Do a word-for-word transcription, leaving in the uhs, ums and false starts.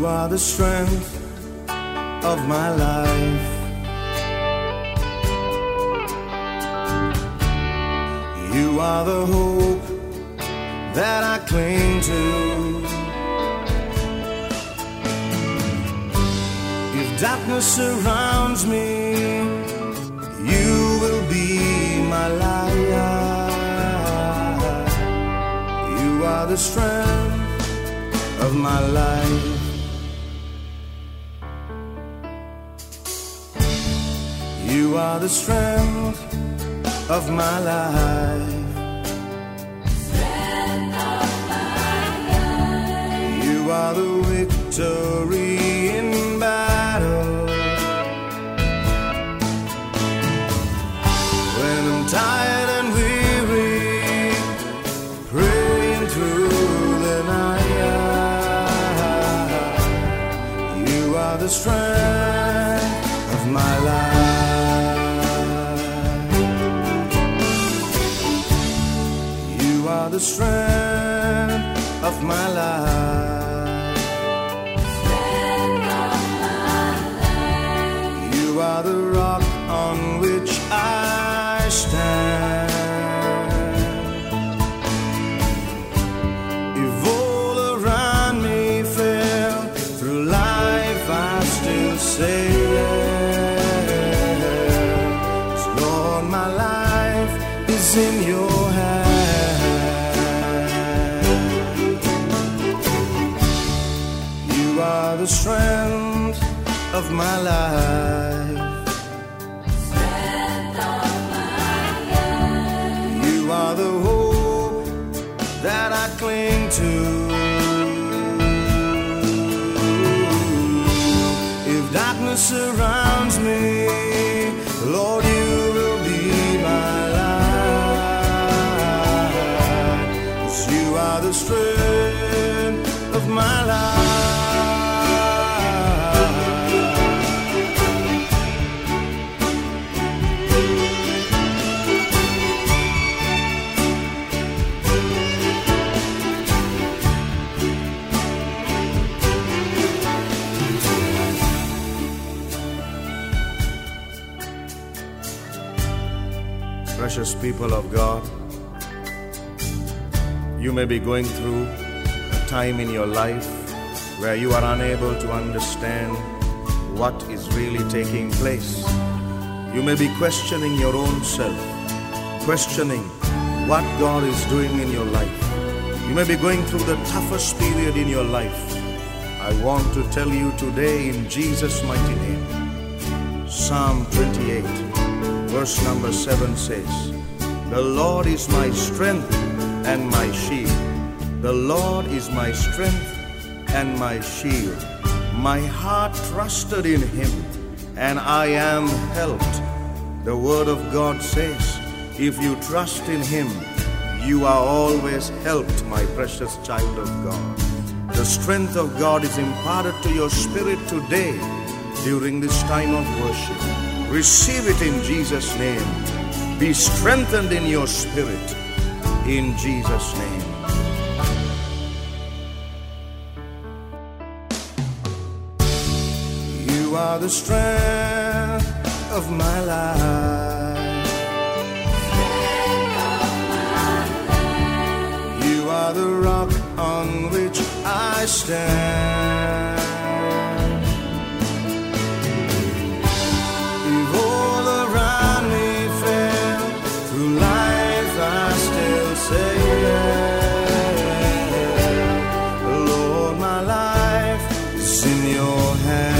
You are the strength of my life. You are the hope that I cling to. If darkness surrounds me, you will be my light. You are the strength of my life. You are the strength of my life. Strength of my life. You are the victory in battle. When I'm tired and weary, praying through the night, you are the strength of my life. You are the strength of my life. Strength of my life. You are the rock on which I stand. If all around me fail, through life I still say yes. Lord, my life is in your hand. You are the strength of my life. Strength of my life. You are the hope that I cling to. If darkness surrounds me, Lord, you will be my light. 'Cause you are the strength of my life. Precious people of God, you may be going through a time in your life where you are unable to understand what is really taking place. You may be questioning your own self, questioning what God is doing in your life. You may be going through the toughest period in your life. I want to tell you today in Jesus' mighty name, Psalm twenty-eight, verse number seven says, "The Lord is my strength and my shield. The Lord is my strength and my shield. My heart trusted in him, and I am helped." The word of God says, if you trust in him, you are always helped, my precious child of God. The strength of God is imparted to your spirit today during this time of worship. Receive it in Jesus' name. Be strengthened in your spirit in Jesus' name. You are the strength of my life. Strength of my life. You are the rock on which I stand. If all around me fail, through life I still say yes. Lord, my life is in your hands.